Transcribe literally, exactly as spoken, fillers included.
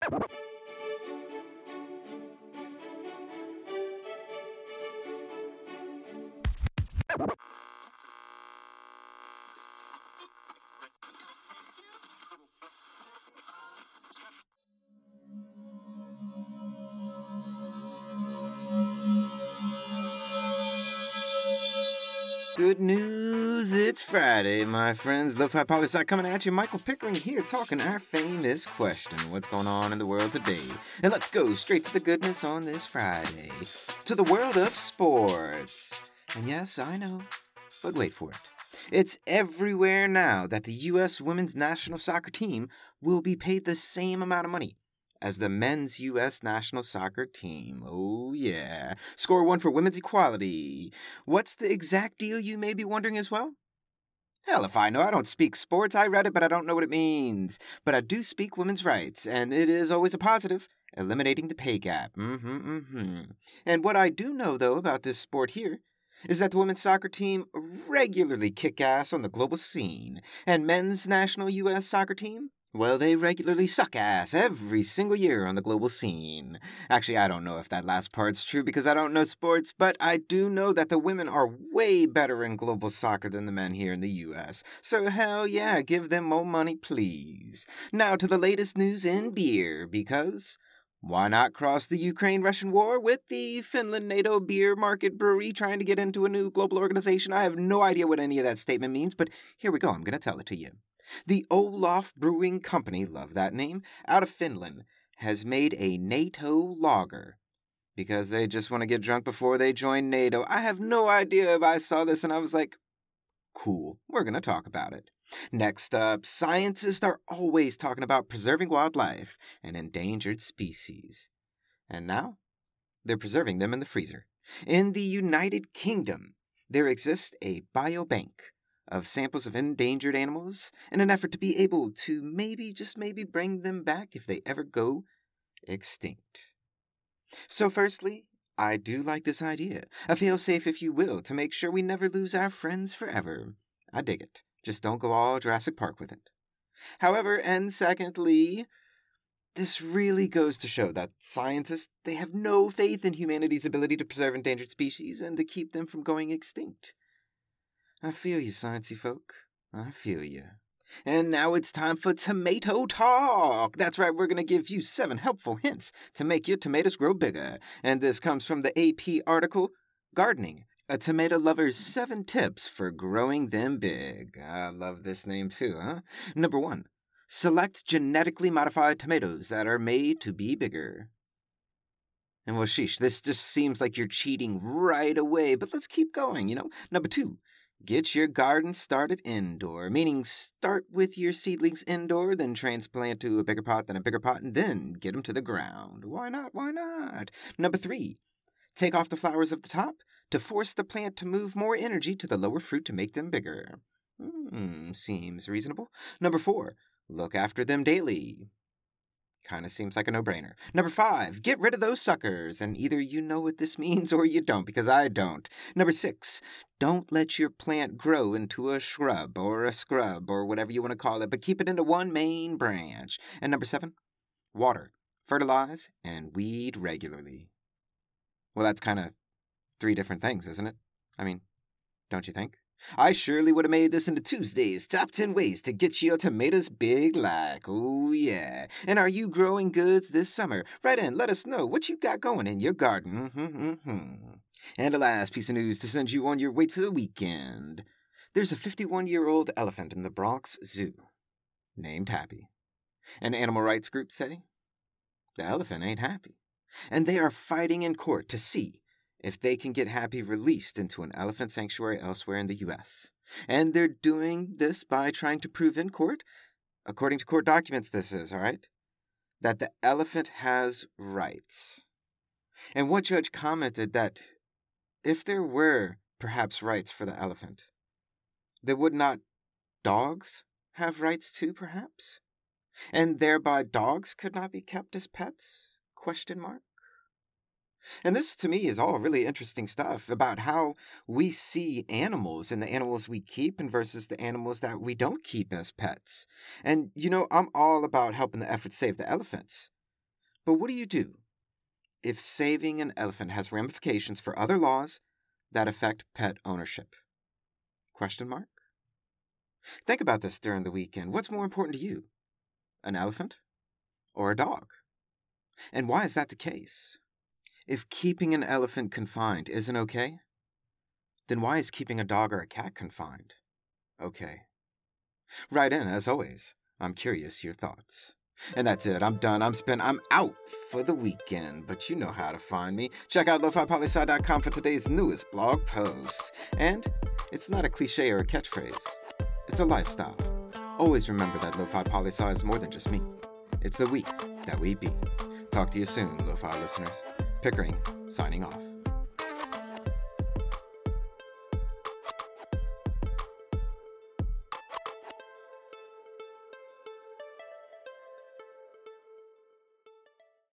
Good news, it's Friday, my friends. Lo-Fi Poli-Sci coming at you. Michael Pickering here talking our famous question. What's going on in the world today? And let's go straight to the goodness on this Friday. To the world of sports. And yes, I know, but wait for it. It's everywhere now that the U S women's national soccer team will be paid the same amount of money as the men's U S national soccer team. Oh, yeah. Score one for women's equality. What's the exact deal, you may be wondering as well? Hell if I know. I don't speak sports. I read it, but I don't know what it means. But I do speak women's rights, and it is always a positive. Eliminating the pay gap. Mm-hmm, mm-hmm. And what I do know, though, about this sport here is that the women's soccer team regularly kick ass on the global scene. And men's national U S soccer team? Well, they regularly suck ass every single year on the global scene. Actually, I don't know if that last part's true because I don't know sports, but I do know that the women are way better in global soccer than the men here in the U S. So hell yeah, give them more money, please. Now to the latest news in beer, because why not cross the Ukraine-Russian war with the Finland NATO beer market brewery trying to get into a new global organization? I have no idea what any of that statement means, but here we go. I'm going to tell it to you. The Olaf Brewing Company, love that name, out of Finland, has made a NATO lager because they just want to get drunk before they join NATO. I have no idea if I saw this and I was like, cool, we're going to talk about it. Next up, scientists are always talking about preserving wildlife and endangered species. And now, they're preserving them in the freezer. In the United Kingdom, there exists a biobank of samples of endangered animals in an effort to be able to maybe, just maybe, bring them back if they ever go extinct. So firstly, I do like this idea. A fail-safe, if you will, to make sure we never lose our friends forever. I dig it. Just don't go all Jurassic Park with it. However, and secondly, this really goes to show that scientists, they have no faith in humanity's ability to preserve endangered species and to keep them from going extinct. I feel you, sciencey folk. I feel you. And now it's time for tomato talk. That's right, we're going to give you seven helpful hints to make your tomatoes grow bigger. And this comes from the A P article, Gardening, a Tomato Lover's Seven Tips for Growing Them Big. I love this name too, huh? Number one, select genetically modified tomatoes that are made to be bigger. And well, sheesh, this just seems like you're cheating right away, but let's keep going, you know? Number two, get your garden started indoor, meaning start with your seedlings indoor, then transplant to a bigger pot, then a bigger pot, and then get them to the ground. Why not? Why not? Number three, take off the flowers of the top to force the plant to move more energy to the lower fruit to make them bigger. Hmm, seems reasonable. Number four, look after them daily. Kind of seems like a no-brainer. Number five, get rid of those suckers. And either you know what this means or you don't, because I don't. Number six, don't let your plant grow into a shrub or a scrub or whatever you want to call it, but keep it into one main branch. And number seven, water, fertilize, and weed regularly. Well, that's kind of three different things, isn't it? I mean, don't you think? I surely would have made this into Tuesday's Top ten Ways to Get Your Tomatoes Big Like. Oh, yeah. And are you growing goods this summer? Write in, let us know what you got going in your garden. Mm-hmm, mm-hmm. And a last piece of news to send you on your way for the weekend. There's a fifty-one-year-old elephant in the Bronx Zoo named Happy. An animal rights group say the elephant ain't happy. And they are fighting in court to see if they can get Happy released into an elephant sanctuary elsewhere in the U S. And they're doing this by trying to prove in court, according to court documents this is, all right, that the elephant has rights. And one judge commented that if there were perhaps rights for the elephant, then would not dogs have rights too, perhaps? And thereby dogs could not be kept as pets? Question mark. And this, to me, is all really interesting stuff about how we see animals and the animals we keep and versus the animals that we don't keep as pets. And, you know, I'm all about helping the effort save the elephants. But what do you do if saving an elephant has ramifications for other laws that affect pet ownership? Question mark? Think about this during the weekend. What's more important to you? An elephant or a dog? And why is that the case? If keeping an elephant confined isn't okay, then why is keeping a dog or a cat confined okay? Write in, as always. I'm curious your thoughts. And that's it. I'm done. I'm spent. I'm out for the weekend. But you know how to find me. Check out lo fi poli sci dot com for today's newest blog post. And it's not a cliche or a catchphrase. It's a lifestyle. Always remember that Lo-Fi Poli Sci is more than just me. It's the we that we be. Talk to you soon, Lo-Fi listeners. Pickering, signing off.